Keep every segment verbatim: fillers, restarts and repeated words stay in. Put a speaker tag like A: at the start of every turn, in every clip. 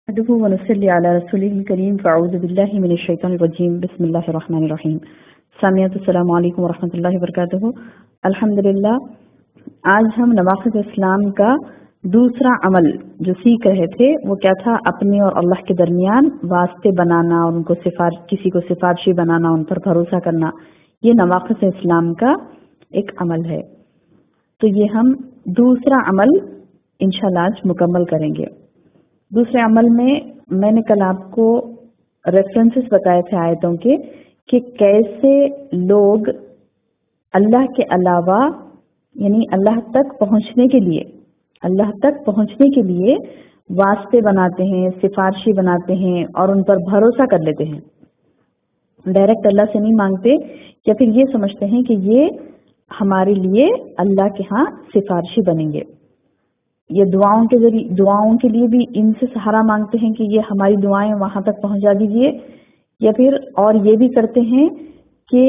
A: نحمده ونصلي على رسوله الكريم فاعوذ بالله من الشيطان الرجيم بسم الله الرحمن الرحیم. سامعات السلام علیکم ورحمۃ اللہ وبرکاتہ. الحمدللہ آج ہم نواقض اسلام کا دوسرا عمل جو سیکھ رہے تھے وہ کیا تھا؟ اپنے اور اللہ کے درمیان واسطے بنانا اور ان کو سفار کسی کو سفارشی بنانا، ان پر بھروسہ کرنا. یہ نواقض اسلام کا ایک عمل ہے. تو یہ ہم دوسرا عمل انشاءاللہ آج مکمل کریں گے. دوسرے عمل میں میں نے کل آپ کو ریفرنسز بتائے تھے آیتوں کے کہ کیسے لوگ اللہ کے علاوہ یعنی اللہ تک پہنچنے کے لیے اللہ تک پہنچنے کے لیے واسطے بناتے ہیں، سفارشی بناتے ہیں اور ان پر بھروسہ کر لیتے ہیں. ڈائریکٹ اللہ سے نہیں مانگتے یا پھر یہ سمجھتے ہیں کہ یہ ہمارے لیے اللہ کے ہاں سفارشی بنیں گے. یہ دعاؤں کے ذریعے دعاؤں کے لیے بھی ان سے سہارا مانگتے ہیں کہ یہ ہماری دعائیں وہاں تک پہنچا دیجیے، یا پھر اور یہ بھی کرتے ہیں کہ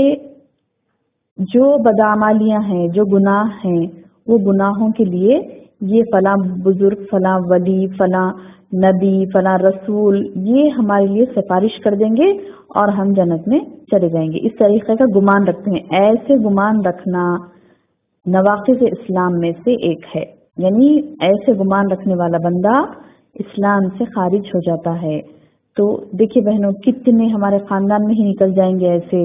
A: جو بدعمالیاں ہیں، جو گناہ ہیں، وہ گناہوں کے لیے یہ فلاں بزرگ، فلاں ولی، فلاں نبی، فلاں رسول یہ ہمارے لیے سفارش کر دیں گے اور ہم جنت میں چلے جائیں گے. اس طریقے کا گمان رکھتے ہیں. ایسے گمان رکھنا نواقض اسلام میں سے ایک ہے. یعنی ایسے گمان رکھنے والا بندہ اسلام سے خارج ہو جاتا ہے. تو دیکھیے بہنوں، کتنے ہمارے خاندان میں ہی نکل جائیں گے ایسے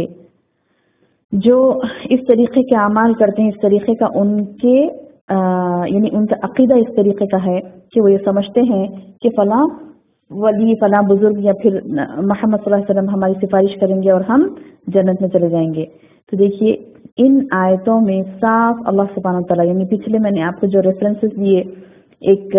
A: جو اس طریقے کے اعمال کرتے ہیں. اس طریقے کا ان کے یعنی ان کا عقیدہ اس طریقے کا ہے کہ وہ یہ سمجھتے ہیں کہ فلاں ولی، فلاں بزرگ یا پھر محمد صلی اللہ علیہ وسلم ہماری سفارش کریں گے اور ہم جنت میں چلے جائیں گے. تو دیکھیے ان آیتوں میں صاف اللہ سبحانہ و تعالیٰ، یعنی پچھلے میں نے آپ کو جو ریفرنسز دیے، ایک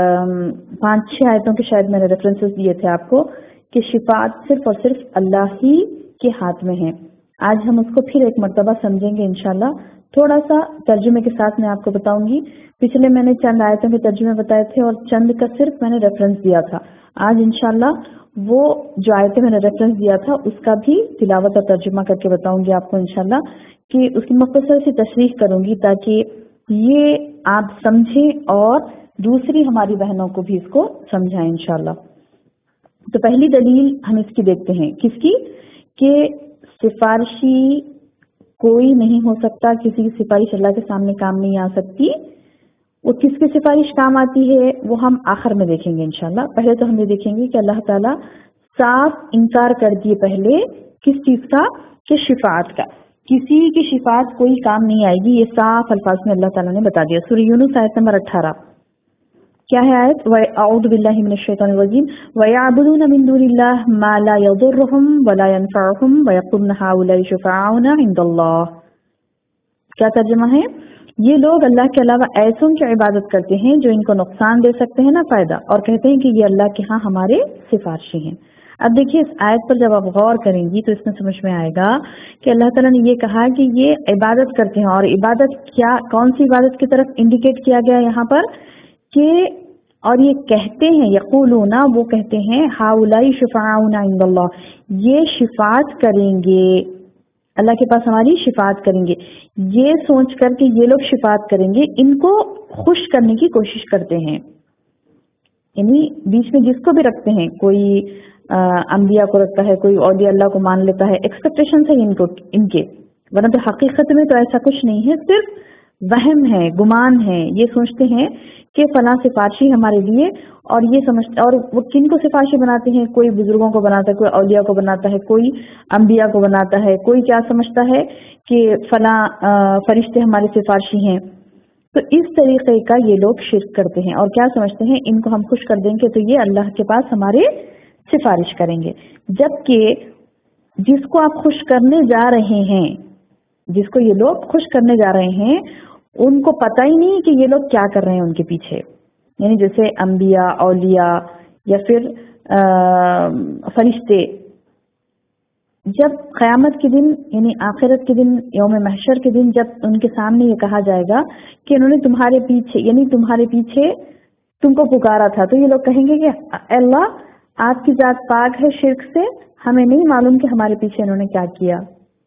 A: پانچ چھ آیتوں کے شاید میں نے ریفرنسز دیے تھے آپ کو کہ شفاعت صرف اور صرف اللہ ہی کے ہاتھ میں ہے. آج ہم اس کو پھر ایک مرتبہ سمجھیں گے انشاءاللہ. تھوڑا سا ترجمے کے ساتھ میں آپ کو بتاؤں گی. پچھلے میں نے چند آیتوں کے ترجمے بتائے تھے اور چند کا صرف میں نے ریفرنس دیا تھا. آج انشاءاللہ وہ جو آیتیں میں نے ریفرنس دیا تھا اس کا بھی تلاوت اور ترجمہ کر کے بتاؤں گی آپ کو انشاءاللہ، کہ اس کی مختصر سی تشریح کروں گی تاکہ یہ آپ سمجھیں اور دوسری ہماری بہنوں کو بھی اس کو سمجھائیں انشاءاللہ. تو پہلی دلیل ہم اس کی دیکھتے ہیں، کس کی؟ کہ سفارشی کوئی نہیں ہو سکتا، کسی کی سفارش اللہ کے سامنے کام نہیں آ سکتی. وہ کس کی سفارش کام آتی ہے وہ ہم آخر میں دیکھیں گے انشاءاللہ. پہلے تو ہم یہ دیکھیں گے کہ اللہ تعالیٰ صاف انکار کر دیے پہلے کس چیز کا؟ کہ شفاعت کا. کسی کی شفاعت کوئی کام نہیں آئے گی، یہ صاف الفاظ میں اللہ تعالیٰ نے بتا دیا. سورہ یونس آیت نمبر اٹھارہ کیا ہے آیت؟ اعوذ باللہ من الشیطان الرجیم وَيَعْبُدُونَ مِن دُونِ اللَّهِ مَا لَا يَضُرُّهُمْ وَلَا يَنفَعُهُمْ وَيَقُولُونَ هَؤُلَاءِ شُفَعَاؤُنَا عِندَ اللَّهِ. کیا ترجمہ ہے؟ یہ لوگ اللہ کے علاوہ ایسوں کی عبادت کرتے ہیں جو ان کو نقصان دے سکتے ہیں نہ فائدہ، اور کہتے ہیں کہ یہ اللہ کے ہاں ہمارے سفارشی ہیں. اب دیکھیے اس آیت پر جب آپ غور کریں گی تو اس میں سمجھ میں آئے گا کہ اللہ تعالیٰ نے یہ کہا کہ یہ عبادت کرتے ہیں. اور عبادت کیا، کون سی عبادت کی طرف انڈیکیٹ کیا گیا یہاں پر کہ اور یہ کہتے ہیں، یقولون وہ کہتے ہیں، ہاؤلائی شفعاؤنا عند اللہ، یہ شفاعت کریں گے اللہ کے پاس، ہماری شفاعت کریں گے. یہ سوچ کر کہ یہ لوگ شفاعت کریں گے ان کو خوش کرنے کی کوشش کرتے ہیں. یعنی بیچ میں جس کو بھی رکھتے ہیں، کوئی انبیاء کو رکھتا ہے، کوئی اولیاء اللہ کو مان لیتا ہے، ایکسپیکٹیشن ہے ان کو ان کے، ورنہ تو حقیقت میں تو ایسا کچھ نہیں ہے، صرف وہم ہے، گمان ہے. یہ سوچتے ہیں کہ فلاں سفارشی ہمارے لیے، اور یہ سمجھتے اور وہ کن کو سفارشی بناتے ہیں؟ کوئی بزرگوں کو بناتا ہے، کوئی اولیاء کو بناتا ہے، کوئی انبیاء کو بناتا ہے، کوئی کیا سمجھتا ہے کہ فلاں فرشتے ہمارے سفارشی ہیں. تو اس طریقے کا یہ لوگ شرک کرتے ہیں اور کیا سمجھتے ہیں ان کو ہم خوش کر دیں گے تو یہ اللہ کے پاس ہمارے سفارش کریں گے. جبکہ جس کو آپ خوش کرنے جا رہے ہیں، جس کو یہ لوگ خوش کرنے جا رہے ہیں، ان کو پتہ ہی نہیں کہ یہ لوگ کیا کر رہے ہیں ان کے پیچھے. یعنی جیسے انبیاء، اولیاء یا پھر فرشتے، جب قیامت کے دن یعنی آخرت کے دن، یوم محشر کے دن، جب ان کے سامنے یہ کہا جائے گا کہ انہوں نے تمہارے پیچھے یعنی تمہارے پیچھے تم کو پکارا تھا، تو یہ لوگ کہیں گے کہ اللہ آپ کی ذات پاک ہے شرک سے، ہمیں نہیں معلوم کہ ہمارے پیچھے انہوں نے کیا کیا.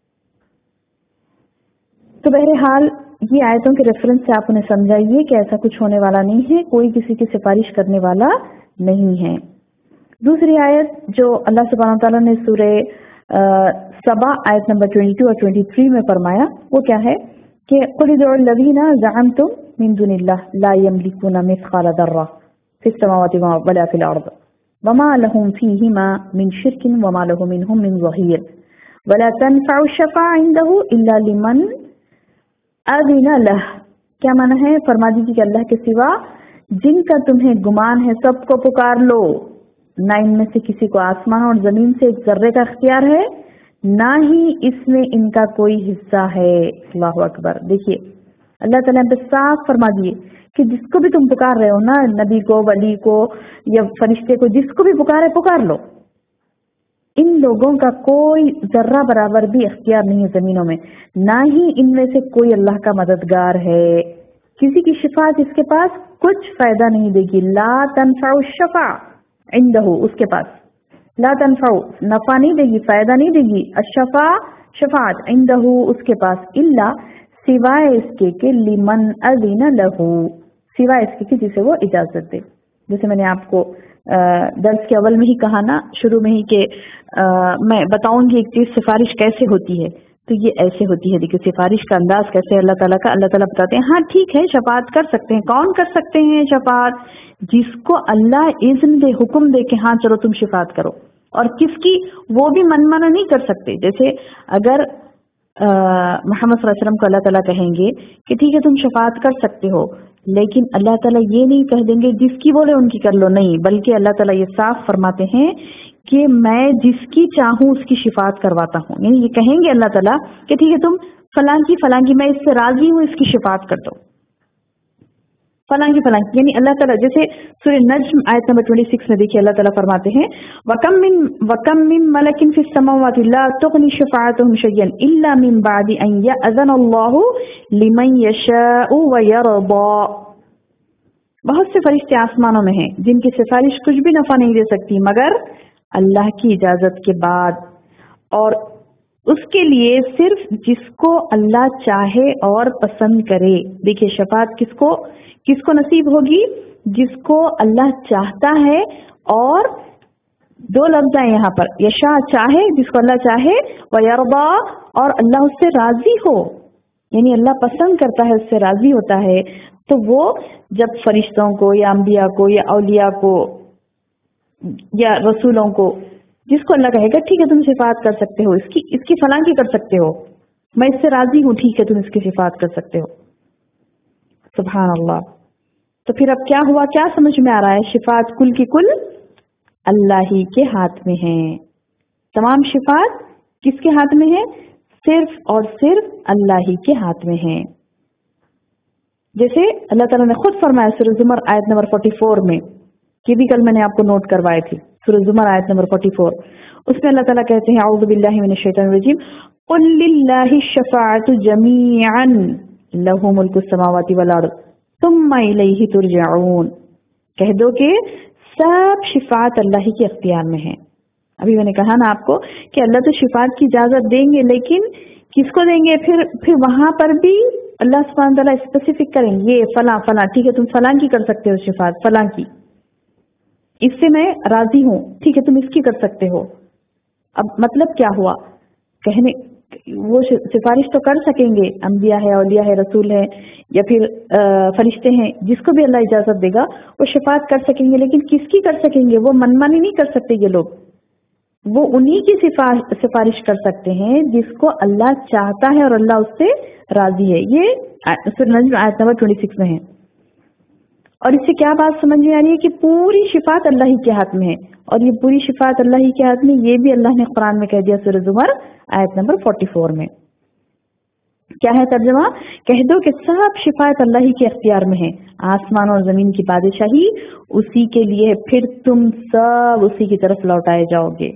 A: تو بہرحال یہ آیتوں کے ریفرنس سے آپ انہیں سمجھائیے کہ ایسا کچھ ہونے والا نہیں ہے، کوئی کسی کی سفارش کرنے والا نہیں ہے. دوسری آیت جو اللہ سبحانہ تعالیٰ نے سورہ سبا آیت نمبر بائیس اور تیئیس میں فرمایا وہ کیا ہے کہ قل ادعوا الذین زعمتم من دون اللہ لا یملکون مثقال ذرہ فی السماوات ولا فی الارض وما لهم فیہما من شرک وما له منہم من ظہیر ولا تنفع الشفاعة عنده الا لمن اذن له. کیا معنی ہے؟ فرما دیجیے کہ اللہ کے سوا جن کا تمہیں گمان ہے سب کو پکار لو، نہ ان میں سے کسی کو آسمان اور زمین سے ایک ذرے کا اختیار ہے، نہ ہی اس میں ان کا کوئی حصہ ہے. اللہ اکبر. دیکھیے اللہ تعالیٰ نے صاف فرما دیے کہ جس کو بھی تم پکار رہے ہو نا، نبی کو، ولی کو یا فرشتے کو، جس کو بھی پکارے پکار لو، ان لوگوں کا کوئی ذرہ برابر بھی اختیار نہیں ہے زمینوں میں، نہ ہی ان میں سے کوئی اللہ کا مددگار ہے. کسی کی شفاعت اس کے پاس کچھ فائدہ نہیں دے گی. لا تنفع الشفاعة عنده، اس کے پاس لا تنفع نفع نہیں دے گی، فائدہ نہیں دے گی. الشفاعة شفاعت عنده اس کے پاس، الا سوائے اس کے کہ لمن اذن له، سوائے اس کے کہ جسے وہ اجازت دے. جیسے میں نے آپ کو درس کے اول میں ہی کہا نا، شروع میں ہی، کہ میں بتاؤں گی ایک چیز سفارش کیسے ہوتی ہے، تو یہ ایسے ہوتی ہے. دیکھیے سفارش کا انداز کیسے ہے اللہ تعالیٰ کا. اللہ تعالیٰ بتاتے ہیں ہاں ٹھیک ہے شفاعت کر سکتے ہیں. کون کر سکتے ہیں شفاعت؟ جس کو اللہ اذن دے، حکم دے کہ ہاں چلو تم شفاعت کرو. اور کس کی؟ وہ بھی من مانا نہیں کر سکتے. جیسے اگر محمد صلی اللہ علیہ وسلم کو اللہ تعالیٰ کہیں گے کہ ٹھیک ہے تم شفاعت کر سکتے ہو، لیکن اللہ تعالیٰ یہ نہیں کہہ دیں گے جس کی بولے ان کی کر لو، نہیں، بلکہ اللہ تعالیٰ یہ صاف فرماتے ہیں کہ میں جس کی چاہوں اس کی شفاعت کرواتا ہوں. یعنی یہ کہیں گے اللہ تعالیٰ کہ ٹھیک ہے تم فلاں کی فلاں کی، میں اس سے راضی ہوں، اس کی شفاعت کر دو، فلاں کی فلاں کی. یعنی اللہ تعالیٰ جیسے سورہ نجم آیت نمبر چھبیس میں دیکھیے اللہ تعالیٰ فرماتے ہیں وَكَم مِّن وَكَم مِّن مَلَكٍ فِي السَّمَاوَاتِ لَا تُغْنِ شَفَاعَتُهُمْ شَيْئًا إِلَّا مِن بَعْدِ أَن يَأْذَنَ اللَّهُ لِمَن يَشَاءُ وَيَرْضَىٰ. بہت سے فرشتے آسمانوں میں ہیں جن کی سفارش کچھ بھی نفع نہیں دے سکتی مگر اللہ کی اجازت کے بعد، اور اس کے لیے صرف جس کو اللہ چاہے اور پسند کرے. دیکھیے شفاعت کس کو کس کو نصیب ہوگی؟ جس کو اللہ چاہتا ہے. اور دو لفظ ہیں یہاں پر، یشاء چاہے، جس کو اللہ چاہے، ویرضا اور اللہ اس سے راضی ہو، یعنی اللہ پسند کرتا ہے، اس سے راضی ہوتا ہے. تو وہ جب فرشتوں کو یا انبیاء کو یا اولیاء کو یا رسولوں کو، جس کو اللہ کہے گا ٹھیک ہے تم شفاعت کر سکتے ہو، اس کی اس کی فلاں کی کر سکتے ہو، میں اس سے راضی ہوں، ٹھیک ہے تم اس کی شفاعت کر سکتے ہو. سبحان اللہ. تو پھر اب کیا ہوا؟ کیا سمجھ میں آ رہا ہے؟ شفاعت کل کی کل اللہ ہی کے ہاتھ میں ہے. تمام شفاعت کس کے ہاتھ میں ہے؟ صرف اور صرف اللہ ہی کے ہاتھ میں ہے. جیسے اللہ تعالیٰ نے خود فرمایا سورہ زمر آیت نمبر چوالیس میں، کہ بھی کل میں نے آپ کو نوٹ کروائے تھی، سورہ زمر آیت نمبر چوالیس، اس میں اللہ تعالیٰ کہتے ہیں اعوذ باللہ من الشیطان الرجیم قل للہ الشفاعۃ جمیعا لہ ملک السماوات والارض ثم الیہ ترجعون. کہہ دو کہ سب شفاعت اللہ ہی کے اختیار میں ہے. ابھی میں نے کہا نا آپ کو کہ اللہ تو شفاعت کی اجازت دیں گے، لیکن کس کو دیں گے؟ پھر پھر وہاں پر بھی اللہ سبحانہ تعالیٰ اسپیسیفک کریں گے فلاں فلاں، ٹھیک ہے تم فلاں کی کر سکتے ہو شفاعت، فلاں کی، اس سے میں راضی ہوں، ٹھیک ہے تم اس کی کر سکتے ہو. اب مطلب کیا ہوا؟ کہنے وہ سفارش تو کر سکیں گے، انبیاء ہے، اولیاء ہے، رسول ہے، یا پھر فرشتے ہیں، جس کو بھی اللہ اجازت دے گا وہ شفاعت کر سکیں گے، لیکن کس کی کر سکیں گے؟ وہ منمانی نہیں کر سکتے یہ لوگ. وہ انہی کی سفارش کر سکتے ہیں جس کو اللہ چاہتا ہے اور اللہ اس سے راضی ہے. یہ سورہ نجم آیت نمبر چھبیس میں ہے. اور اس سے کیا بات سمجھ میں آ رہی ہے کہ پوری شفاعت اللہ ہی کے ہاتھ میں ہے، اور یہ پوری شفاعت اللہ ہی کے ہاتھ میں، یہ بھی اللہ نے قرآن میں کہہ دیا سورہ زمر آیت نمبر چوالیس میں. کیا ہے ترجمہ؟ کہہ دو کہ سب شفاعت اللہ ہی کے اختیار میں ہے، آسمان اور زمین کی بادشاہی اسی کے لیے، پھر تم سب اسی کی طرف لوٹائے جاؤ گے.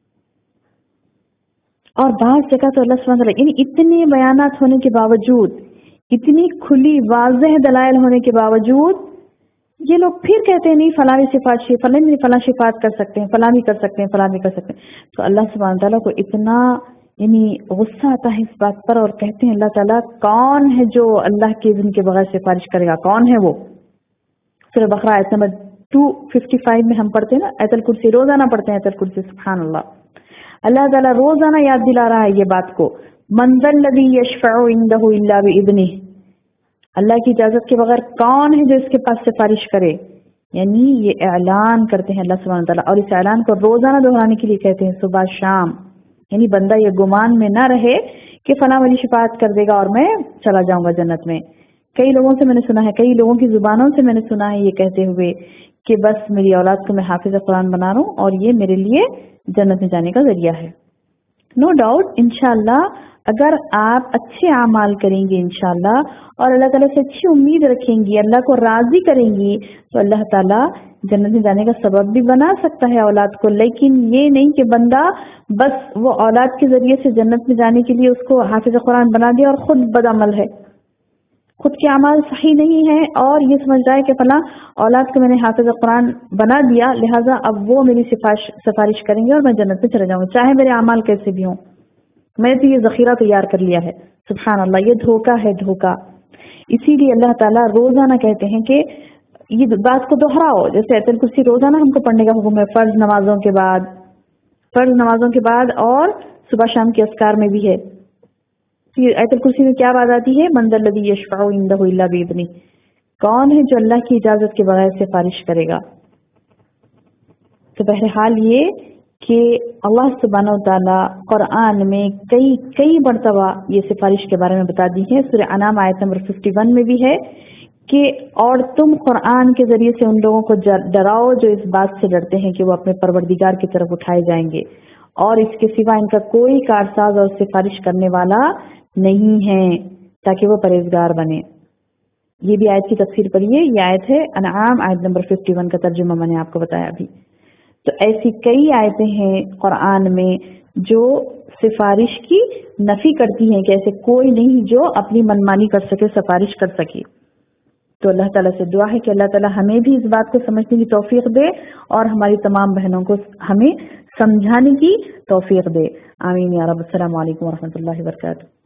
A: اور بعض جگہ تو اللہ سبحانہ وتعالی یعنی اتنے بیانات ہونے کے باوجود، اتنی کھلی واضح دلائل ہونے کے باوجود یہ لوگ پھر کہتے ہیں نہیں فلاں بھی صفات فلاں بھی فلاں شفاعت کر سکتے ہیں، فلاں بھی کر سکتے ہیں، فلاں بھی کر سکتے ہیں. تو اللہ سبحانہ تعالیٰ کو اتنا یعنی غصہ آتا ہے اس بات پر، اور کہتے ہیں اللہ تعالیٰ کون ہے جو اللہ کے اذن کے بغیر سفارش کرے گا؟ کون ہے وہ؟ سورہ بقرہ آیت نمبر टू फिफ्टी फाइव में हम पढ़ते हैं ना आयतल कुर्सी, रोजाना पढ़ते हैं आयतल कुर्सी। सुभान अल्लाह, अल्लाह ताला रोजाना याद दिला रहा है ये बात को। मंज़ल लज़ी यशफ़अउ इंदहु इल्ला बिइज़्निह, अल्लाह की इजाजत के बगैर कौन है जो इसके पास सिफारिश करे। यानी ये ऐलान करते हैं अल्लाह सुब्हानहू तआला, और इस ऐलान को रोजाना दोहराने के लिए कहते हैं सुबह शाम। यानी बंदा ये गुमान में ना रहे कि फला मेरी शिफात कर देगा और मैं चला जाऊंगा जन्नत में। कई लोगों से मैंने सुना है, कई लोगों की जुबानों से मैंने सुना है ये कहते हुए कि बस मेरी औलाद को मैं हाफिज कुरान बना रहा हूँ और ये मेरे लिए जन्नत में जाने का जरिया है। नो डाउट इंशाअल्लाह अगर आप अच्छे आमाल करेंगी इंशाअल्लाह और अल्लाह ताला से अच्छी उम्मीद रखेंगी, अल्लाह को राजी करेंगी, तो अल्लाह ताला जन्नत में जाने का सबब भी बना सकता है औलाद को। लेकिन ये नहीं कि बंदा बस वो औलाद के जरिए से जन्नत में जाने के लिए उसको हाफिज कुरान बना दिया और खुद बदअमल है, खुद के अमाल सही नहीं है और ये समझ रहा है कि फला औलाद को मैंने हाफिज कुरान बना दिया लिहाजा अब वो मेरी सिफारिश सिफारिश करेंगे और मैं जन्नत में चले जाऊंगा चाहे मेरे अमाल कैसे भी हों, मैंने तो ये जखीरा तैयार कर लिया है। सुभान अल्लाह, ये धोखा है, धोखा। इसीलिए अल्लाह ताला रोजाना कहते हैं कि ये बात को दोहराओ। जैसे आयतुल कुर्सी रोजाना हमको पढ़ने का हुक्म है, फर्ज नमाजों के बाद, फर्ज नमाजों के बाद और सुबह शाम के अस्कार में भी है। आयतुल कुर्सी में क्या बात आती है? मंज़ल लज़ी यशफ़अउ इंदहु इल्ला बिइज़्निह, कौन है जो अल्लाह की इजाजत के बगैर सिफारिश करेगा। तो बहरहाल ये कि अल्लाह सुब्हानहू तआला कुरान में कई कई मरतबा ये सिफारिश के बारे में बता दी है। सूरह अनाम आयत नंबर इक्यावन में भी है कि और तुम कुरान के जरिए से उन लोगों को डराओ जो इस बात से डरते हैं कि वो अपने परवरदिगार की तरफ उठाए जाएंगे और इसके सिवा इनका कोई कारसाज और सिफारिश करने वाला नहीं है ताकि वो परहेजगार बने। ये भी आयत की तफसीर पढ़िए, ये आयत है अनाम आयत नंबर इक्यावन का तर्जुमा मैंने आपको बताया अभी। तो ऐसी कई आयतें हैं कुरान में जो सिफारिश की नफी करती हैं कि ऐसे कोई नहीं जो अपनी मनमानी कर सके, सिफारिश कर सके। तो अल्लाह ताला से दुआ है कि अल्लाह ताला हमें भी इस बात को समझने की तौफीक दे और हमारी तमाम बहनों को हमें समझाने की तौफीक दे। आमीन या रब। अस्सलामु अलैकुम व रहमतुल्लाहि व बरकातहू।